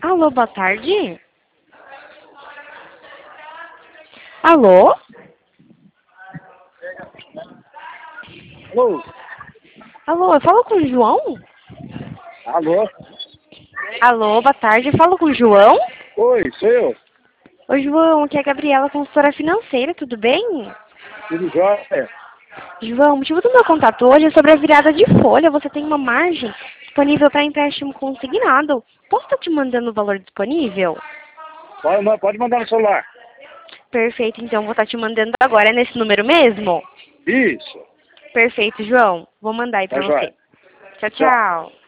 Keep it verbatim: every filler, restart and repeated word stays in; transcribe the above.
Alô, boa tarde. Alô? Alô? Alô, eu falo com o João? Alô? Alô, boa tarde, eu falo com o João? Oi, sou eu. Oi, João, aqui é a Gabriela, consultora financeira, tudo bem? Tudo jóia? João, o motivo do meu contato hoje é sobre a virada de folha. Você tem uma margem disponível para empréstimo consignado. Posso estar te mandando o valor disponível? Pode, ma- pode mandar no celular. Perfeito, então vou estar te mandando agora. É nesse número mesmo? Isso. Perfeito, João. Vou mandar aí Tá para você. jóia. Tchau, Tchau. tchau.